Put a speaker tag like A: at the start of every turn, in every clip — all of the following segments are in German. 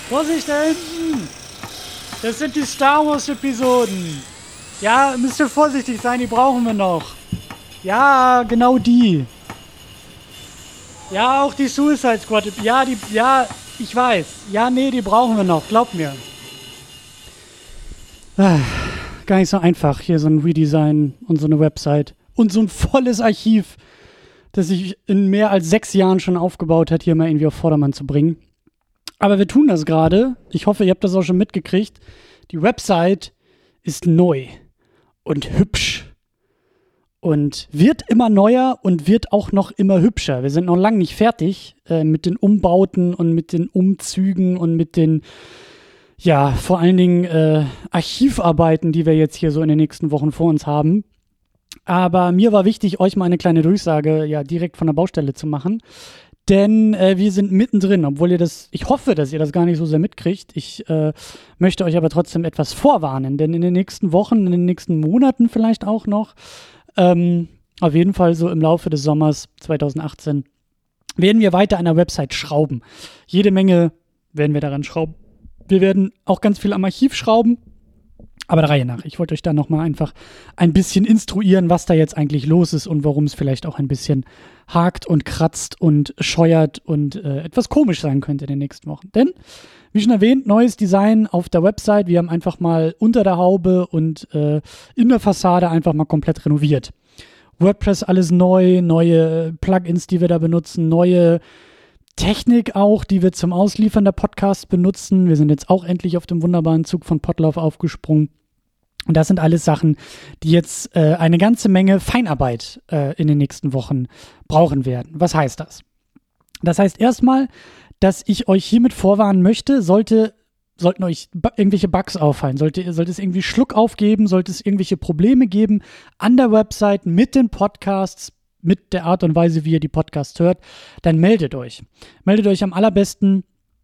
A: Vorsicht da hinten! Das sind die Star Wars Episoden. Ja, müsst ihr vorsichtig sein, die brauchen wir noch. Ja, genau die. Ja, auch die Suicide Squad. Ja, ich weiß. Ja, nee, die brauchen wir noch, glaub mir. Gar nicht so einfach, hier so ein Redesign und so eine Website. Und so ein volles Archiv, das sich in mehr als 6 Jahren schon aufgebaut hat, hier mal irgendwie auf Vordermann zu bringen. Aber wir tun das gerade. Ich hoffe, ihr habt das auch schon mitgekriegt. Die Website ist neu und hübsch und wird immer neuer und wird auch noch immer hübscher. Wir sind noch lange nicht fertig mit den Umbauten und mit den Umzügen und mit den, ja, vor allen Dingen Archivarbeiten, die wir jetzt hier so in den nächsten Wochen vor uns haben. Aber mir war wichtig, euch mal eine kleine Durchsage ja direkt von der Baustelle zu machen. Denn wir sind mittendrin, obwohl ich hoffe, dass ihr das gar nicht so sehr mitkriegt. Ich möchte euch aber trotzdem etwas vorwarnen, denn in den nächsten Wochen, in den nächsten Monaten vielleicht auch noch, auf jeden Fall so im Laufe des Sommers 2018, werden wir weiter an der Website schrauben. Jede Menge werden wir daran schrauben. Wir werden auch ganz viel am Archiv schrauben. Aber der Reihe nach. Ich wollte euch da nochmal einfach ein bisschen instruieren, was da jetzt eigentlich los ist und warum es vielleicht auch ein bisschen hakt und kratzt und scheuert und etwas komisch sein könnte in den nächsten Wochen. Denn, wie schon erwähnt, neues Design auf der Website. Wir haben einfach mal unter der Haube und in der Fassade einfach mal komplett renoviert. WordPress alles neu, neue Plugins, die wir da benutzen, neue Technik auch, die wir zum Ausliefern der Podcasts benutzen. Wir sind jetzt auch endlich auf dem wunderbaren Zug von Podlove aufgesprungen. Und das sind alles Sachen, die jetzt eine ganze Menge Feinarbeit in den nächsten Wochen brauchen werden. Was heißt das? Das heißt erstmal, dass ich euch hiermit vorwarnen möchte, sollten euch irgendwelche Bugs auffallen, sollte es irgendwie Schluck aufgeben, sollte es irgendwelche Probleme geben an der Website mit den Podcasts, mit der Art und Weise, wie ihr die Podcasts hört, dann meldet euch. Meldet euch am allerbesten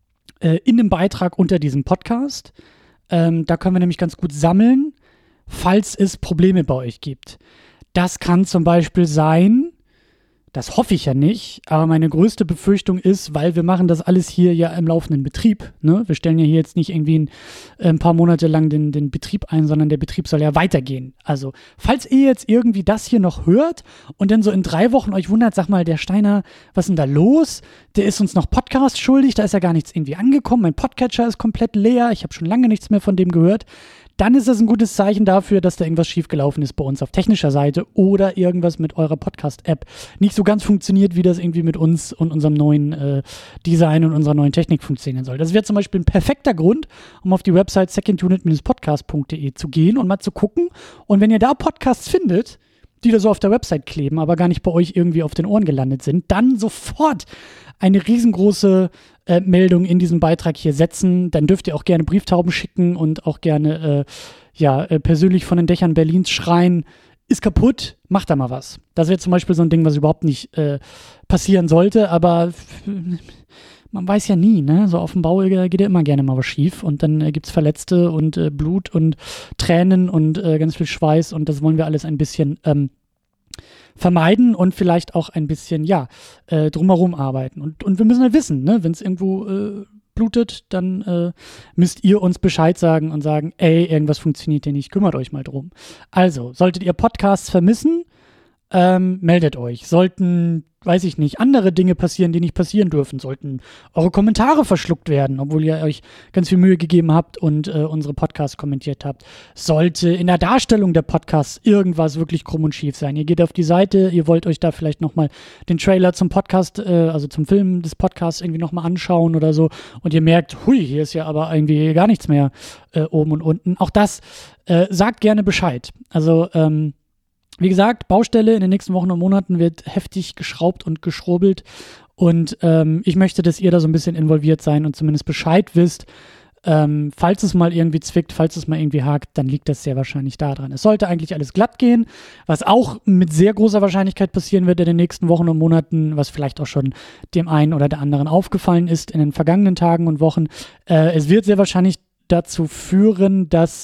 A: in dem Beitrag unter diesem Podcast. Da können wir nämlich ganz gut sammeln, falls es Probleme bei euch gibt. Das kann zum Beispiel sein, das hoffe ich ja nicht, aber meine größte Befürchtung ist, weil wir machen das alles hier ja im laufenden Betrieb. Ne? Wir stellen ja hier jetzt nicht irgendwie ein paar Monate lang den Betrieb ein, sondern der Betrieb soll ja weitergehen. Also, falls ihr jetzt irgendwie das hier noch hört und dann so in 3 Wochen euch wundert, sag mal, der Steiner, was ist denn da los? Der ist uns noch Podcast schuldig, da ist ja gar nichts irgendwie angekommen, mein Podcatcher ist komplett leer, ich habe schon lange nichts mehr von dem gehört. Dann ist das ein gutes Zeichen dafür, dass da irgendwas schiefgelaufen ist bei uns auf technischer Seite oder irgendwas mit eurer Podcast-App nicht so ganz funktioniert, wie das irgendwie mit uns und unserem neuen Design und unserer neuen Technik funktionieren soll. Das wäre zum Beispiel ein perfekter Grund, um auf die Website secondunit-podcast.de zu gehen und mal zu gucken. Und wenn ihr da Podcasts findet, die da so auf der Website kleben, aber gar nicht bei euch irgendwie auf den Ohren gelandet sind, dann sofort eine riesengroße Meldung in diesem Beitrag hier setzen. Dann dürft ihr auch gerne Brieftauben schicken und auch gerne persönlich von den Dächern Berlins schreien, ist kaputt, macht da mal was. Das wäre zum Beispiel so ein Ding, was überhaupt nicht passieren sollte, aber man weiß ja nie, ne? So auf dem Bau geht ja immer gerne mal was schief und dann gibt's Verletzte und Blut und Tränen und ganz viel Schweiß und das wollen wir alles ein bisschen vermeiden und vielleicht auch ein bisschen, drumherum arbeiten. Und wir müssen halt wissen, ne? Wenn es irgendwo blutet, dann müsst ihr uns Bescheid sagen und sagen, ey, irgendwas funktioniert hier nicht, kümmert euch mal drum. Also, solltet ihr Podcasts vermissen, meldet euch. Sollten, weiß ich nicht, andere Dinge passieren, die nicht passieren dürfen, sollten eure Kommentare verschluckt werden, obwohl ihr euch ganz viel Mühe gegeben habt und unsere Podcasts kommentiert habt. Sollte in der Darstellung der Podcasts irgendwas wirklich krumm und schief sein. Ihr geht auf die Seite, ihr wollt euch da vielleicht nochmal den Trailer zum Podcast, also zum Film des Podcasts irgendwie nochmal anschauen oder so und ihr merkt, hui, hier ist ja aber irgendwie gar nichts mehr oben und unten. Auch das sagt gerne Bescheid. Also, wie gesagt, Baustelle in den nächsten Wochen und Monaten wird heftig geschraubt und geschrubbelt und ich möchte, dass ihr da so ein bisschen involviert seid und zumindest Bescheid wisst. Falls es mal irgendwie zwickt, falls es mal irgendwie hakt, dann liegt das sehr wahrscheinlich daran. Es sollte eigentlich alles glatt gehen, was auch mit sehr großer Wahrscheinlichkeit passieren wird in den nächsten Wochen und Monaten, was vielleicht auch schon dem einen oder der anderen aufgefallen ist in den vergangenen Tagen und Wochen. Es wird sehr wahrscheinlich dazu führen, dass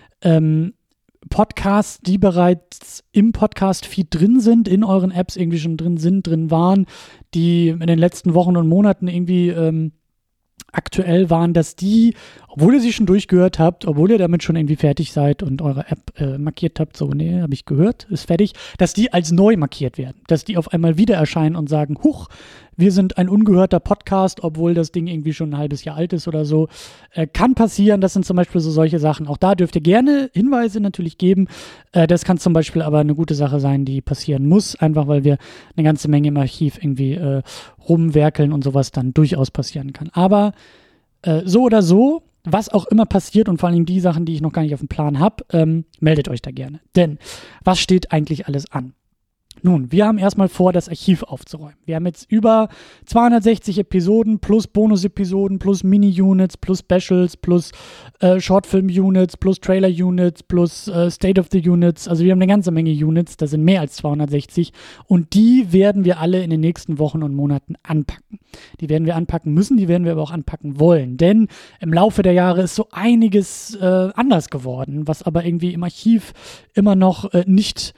A: Podcasts, die bereits im Podcast-Feed drin sind, in euren Apps irgendwie schon drin sind, drin waren, die in den letzten Wochen und Monaten irgendwie aktuell waren, dass die, obwohl ihr sie schon durchgehört habt, obwohl ihr damit schon irgendwie fertig seid und eure App markiert habt, so, nee, habe ich gehört, ist fertig, dass die als neu markiert werden, dass die auf einmal wieder erscheinen und sagen, huch, wir sind ein ungehörter Podcast, obwohl das Ding irgendwie schon ein halbes Jahr alt ist oder so. Kann passieren, das sind zum Beispiel so solche Sachen. Auch da dürft ihr gerne Hinweise natürlich geben. Das kann zum Beispiel aber eine gute Sache sein, die passieren muss, einfach weil wir eine ganze Menge im Archiv irgendwie rumwerkeln und sowas dann durchaus passieren kann. Aber so oder so, was auch immer passiert und vor allem die Sachen, die ich noch gar nicht auf dem Plan habe, meldet euch da gerne. Denn was steht eigentlich alles an? Nun, wir haben erstmal vor, das Archiv aufzuräumen. Wir haben jetzt über 260 Episoden plus Bonus-Episoden plus Mini-Units plus Specials plus Shortfilm-Units plus Trailer-Units plus State of the Units. Also wir haben eine ganze Menge Units, das sind mehr als 260 und die werden wir alle in den nächsten Wochen und Monaten anpacken. Die werden wir anpacken müssen, die werden wir aber auch anpacken wollen, denn im Laufe der Jahre ist so einiges anders geworden, was aber irgendwie im Archiv immer noch nicht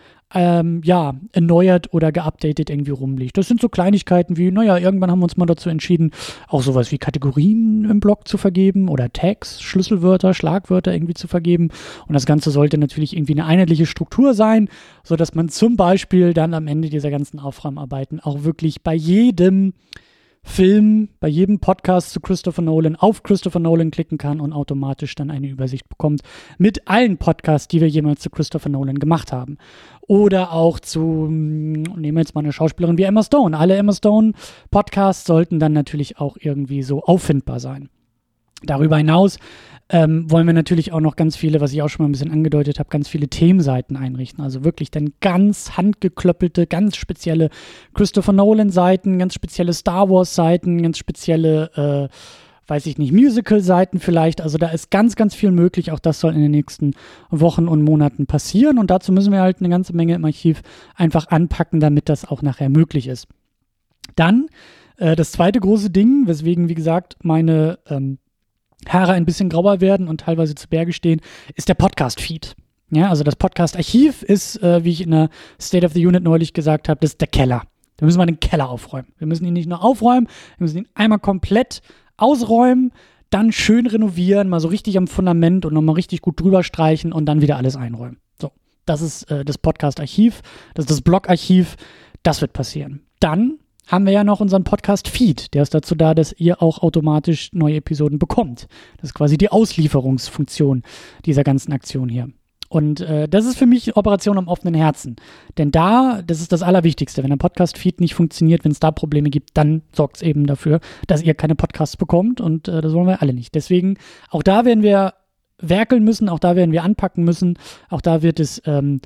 A: erneuert oder geupdatet irgendwie rumliegt. Das sind so Kleinigkeiten wie, irgendwann haben wir uns mal dazu entschieden, auch sowas wie Kategorien im Blog zu vergeben oder Tags, Schlüsselwörter, Schlagwörter irgendwie zu vergeben. Und das Ganze sollte natürlich irgendwie eine einheitliche Struktur sein, sodass man zum Beispiel dann am Ende dieser ganzen Aufräumarbeiten auch wirklich bei jedem Film, bei jedem Podcast zu Christopher Nolan auf Christopher Nolan klicken kann und automatisch dann eine Übersicht bekommt mit allen Podcasts, die wir jemals zu Christopher Nolan gemacht haben. Oder auch nehmen wir jetzt mal eine Schauspielerin wie Emma Stone. Alle Emma Stone Podcasts sollten dann natürlich auch irgendwie so auffindbar sein. Darüber hinaus wollen wir natürlich auch noch ganz viele, was ich auch schon mal ein bisschen angedeutet habe, ganz viele Themenseiten einrichten. Also wirklich dann ganz handgeklöppelte, ganz spezielle Christopher Nolan-Seiten, ganz spezielle Star Wars-Seiten, ganz spezielle, Musical-Seiten vielleicht. Also da ist ganz, ganz viel möglich. Auch das soll in den nächsten Wochen und Monaten passieren. Und dazu müssen wir halt eine ganze Menge im Archiv einfach anpacken, damit das auch nachher möglich ist. Dann das zweite große Ding, weswegen, wie gesagt, meine Haare ein bisschen grauer werden und teilweise zu Berge stehen, ist der Podcast-Feed. Ja, also das Podcast-Archiv ist, wie ich in der State of the Unit neulich gesagt habe, das ist der Keller. Da müssen wir den Keller aufräumen. Wir müssen ihn nicht nur aufräumen, wir müssen ihn einmal komplett ausräumen, dann schön renovieren, mal so richtig am Fundament und nochmal richtig gut drüber streichen und dann wieder alles einräumen. So, das ist das Podcast-Archiv, das ist das Blog-Archiv, das wird passieren. Dann haben wir ja noch unseren Podcast-Feed. Der ist dazu da, dass ihr auch automatisch neue Episoden bekommt. Das ist quasi die Auslieferungsfunktion dieser ganzen Aktion hier. Und das ist für mich Operation am offenen Herzen. Denn das ist das Allerwichtigste. Wenn der Podcast-Feed nicht funktioniert, wenn es da Probleme gibt, dann sorgt es eben dafür, dass ihr keine Podcasts bekommt. Und das wollen wir alle nicht. Deswegen, auch da werden wir werkeln müssen, auch da werden wir anpacken müssen. Auch da wird es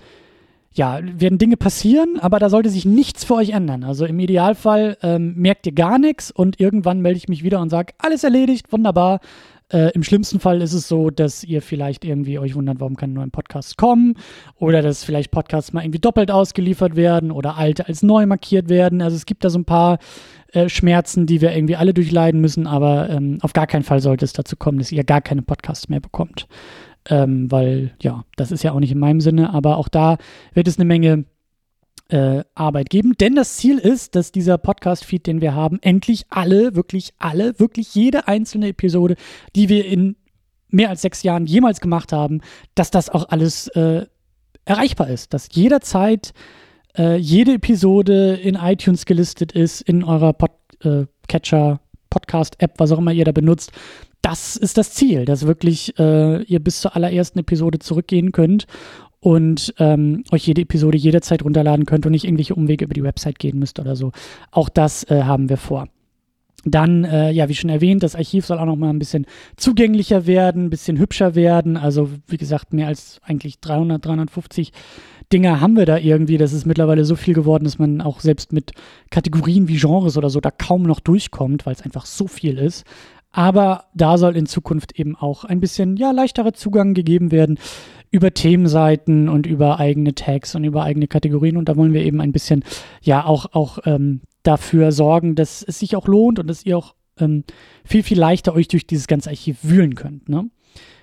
A: werden Dinge passieren, aber da sollte sich nichts für euch ändern. Also im Idealfall merkt ihr gar nichts und irgendwann melde ich mich wieder und sage, alles erledigt, wunderbar. Im schlimmsten Fall ist es so, dass ihr vielleicht irgendwie euch wundert, warum keine neuen Podcasts kommen oder dass vielleicht Podcasts mal irgendwie doppelt ausgeliefert werden oder alte als neu markiert werden. Also es gibt da so ein paar Schmerzen, die wir irgendwie alle durchleiden müssen, aber auf gar keinen Fall sollte es dazu kommen, dass ihr gar keine Podcasts mehr bekommt. Weil, das ist ja auch nicht in meinem Sinne, aber auch da wird es eine Menge Arbeit geben, denn das Ziel ist, dass dieser Podcast-Feed, den wir haben, endlich wirklich jede einzelne Episode, die wir in mehr als 6 Jahren jemals gemacht haben, dass das auch alles erreichbar ist, dass jederzeit jede Episode in iTunes gelistet ist, in eurer Podcatcher, Podcast-App, was auch immer ihr da benutzt. Das ist das Ziel, dass wirklich ihr bis zur allerersten Episode zurückgehen könnt und euch jede Episode jederzeit runterladen könnt und nicht irgendwelche Umwege über die Website gehen müsst oder so. Auch das haben wir vor. Dann, wie schon erwähnt, das Archiv soll auch noch mal ein bisschen zugänglicher werden, ein bisschen hübscher werden. Also, wie gesagt, mehr als eigentlich 350 Dinger haben wir da irgendwie. Das ist mittlerweile so viel geworden, dass man auch selbst mit Kategorien wie Genres oder so da kaum noch durchkommt, weil es einfach so viel ist. Aber da soll in Zukunft eben auch ein bisschen leichterer Zugang gegeben werden über Themenseiten und über eigene Tags und über eigene Kategorien. Und da wollen wir eben ein bisschen auch dafür sorgen, dass es sich auch lohnt und dass ihr auch viel, viel leichter euch durch dieses ganze Archiv wühlen könnt. Ne?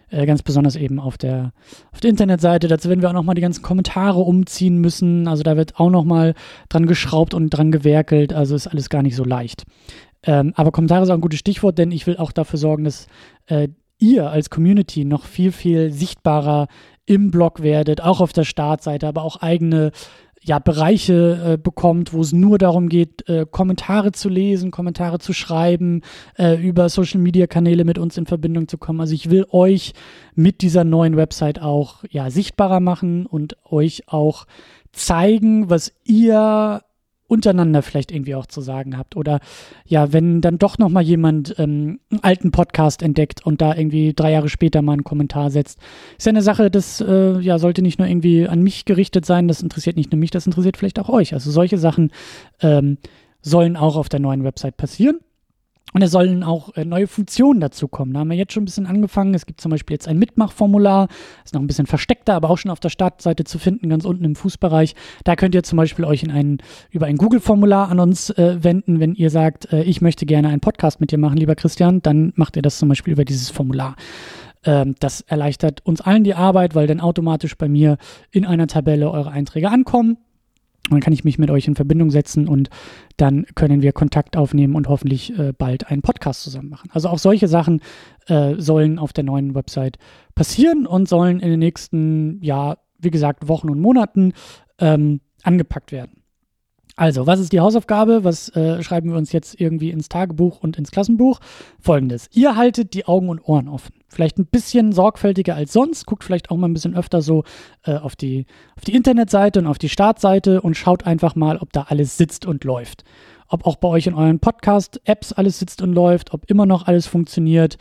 A: Ganz besonders eben auf der Internetseite. Dazu werden wir auch nochmal die ganzen Kommentare umziehen müssen. Also da wird auch nochmal dran geschraubt und dran gewerkelt. Also ist alles gar nicht so leicht. Aber Kommentare ist auch ein gutes Stichwort, denn ich will auch dafür sorgen, dass ihr als Community noch viel, viel sichtbarer im Blog werdet, auch auf der Startseite, aber auch eigene Bereiche bekommt, wo es nur darum geht, Kommentare zu lesen, Kommentare zu schreiben, über Social-Media-Kanäle mit uns in Verbindung zu kommen. Also ich will euch mit dieser neuen Website auch sichtbarer machen und euch auch zeigen, was ihr untereinander vielleicht irgendwie auch zu sagen habt. Oder wenn dann doch nochmal jemand einen alten Podcast entdeckt und da irgendwie 3 Jahre später mal einen Kommentar setzt. Ist ja eine Sache, das sollte nicht nur irgendwie an mich gerichtet sein, das interessiert nicht nur mich, das interessiert vielleicht auch euch. Also solche Sachen sollen auch auf der neuen Website passieren. Und es sollen auch neue Funktionen dazu kommen. Da haben wir jetzt schon ein bisschen angefangen. Es gibt zum Beispiel jetzt ein Mitmachformular. Ist noch ein bisschen versteckter, aber auch schon auf der Startseite zu finden, ganz unten im Fußbereich. Da könnt ihr zum Beispiel euch über ein Google-Formular an uns wenden. Wenn ihr sagt, ich möchte gerne einen Podcast mit dir machen, lieber Christian, dann macht ihr das zum Beispiel über dieses Formular. Das erleichtert uns allen die Arbeit, weil dann automatisch bei mir in einer Tabelle eure Einträge ankommen. Dann kann ich mich mit euch in Verbindung setzen und dann können wir Kontakt aufnehmen und hoffentlich bald einen Podcast zusammen machen. Also auch solche Sachen sollen auf der neuen Website passieren und sollen in den nächsten, wie gesagt, Wochen und Monaten angepackt werden. Also, was ist die Hausaufgabe? Was schreiben wir uns jetzt irgendwie ins Tagebuch und ins Klassenbuch? Folgendes: Ihr haltet die Augen und Ohren offen. Vielleicht ein bisschen sorgfältiger als sonst. Guckt vielleicht auch mal ein bisschen öfter so auf die Internetseite und auf die Startseite und schaut einfach mal, ob da alles sitzt und läuft. Ob auch bei euch in euren Podcast-Apps alles sitzt und läuft, ob immer noch alles funktioniert.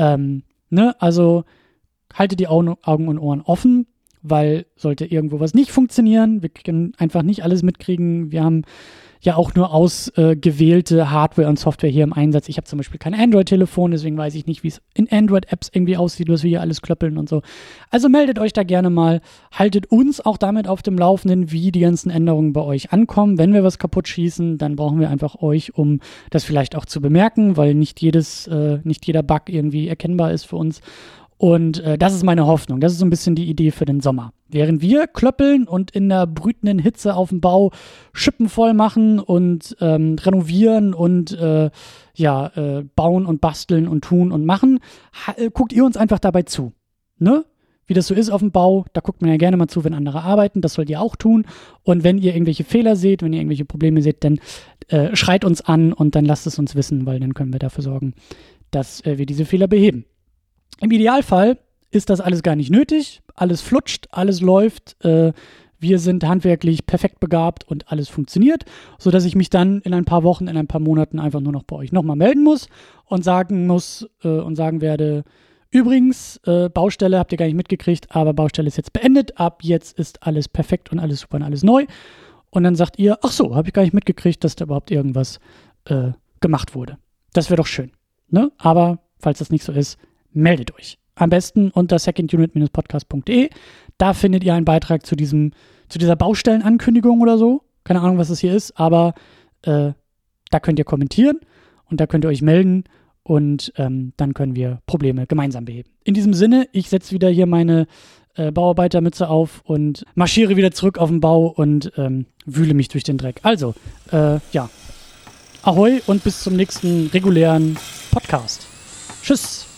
A: Also haltet die Augen und Ohren offen. Weil sollte irgendwo was nicht funktionieren, wir können einfach nicht alles mitkriegen. Wir haben ja auch nur ausgewählte Hardware und Software hier im Einsatz. Ich habe zum Beispiel kein Android-Telefon, deswegen weiß ich nicht, wie es in Android-Apps irgendwie aussieht, was wir hier alles klöppeln und so. Also meldet euch da gerne mal, haltet uns auch damit auf dem Laufenden, wie die ganzen Änderungen bei euch ankommen. Wenn wir was kaputt schießen, dann brauchen wir einfach euch, um das vielleicht auch zu bemerken, weil nicht jeder Bug irgendwie erkennbar ist für uns. Und das ist meine Hoffnung. Das ist so ein bisschen die Idee für den Sommer. Während wir klöppeln und in der brütenden Hitze auf dem Bau Schippen voll machen und renovieren und bauen und basteln und tun und machen, guckt ihr uns einfach dabei zu. Ne? Wie das so ist auf dem Bau, da guckt man ja gerne mal zu, wenn andere arbeiten. Das sollt ihr auch tun. Und wenn ihr irgendwelche Fehler seht, wenn ihr irgendwelche Probleme seht, dann schreit uns an und dann lasst es uns wissen, weil dann können wir dafür sorgen, dass wir diese Fehler beheben. Im Idealfall ist das alles gar nicht nötig, alles flutscht, alles läuft, wir sind handwerklich perfekt begabt und alles funktioniert, sodass ich mich dann in ein paar Wochen, in ein paar Monaten einfach nur noch bei euch nochmal melden muss und sagen werde, übrigens, Baustelle habt ihr gar nicht mitgekriegt, aber Baustelle ist jetzt beendet, ab jetzt ist alles perfekt und alles super und alles neu. Und dann sagt ihr, ach so, habe ich gar nicht mitgekriegt, dass da überhaupt irgendwas gemacht wurde. Das wäre doch schön, ne? Aber falls das nicht so ist, meldet euch. Am besten unter secondunit-podcast.de. Da findet ihr einen Beitrag zu dieser Baustellenankündigung oder so. Keine Ahnung, was das hier ist, aber da könnt ihr kommentieren und da könnt ihr euch melden und dann können wir Probleme gemeinsam beheben. In diesem Sinne, ich setze wieder hier meine Bauarbeitermütze auf und marschiere wieder zurück auf den Bau und wühle mich durch den Dreck. Also, Ahoi und bis zum nächsten regulären Podcast. Tschüss.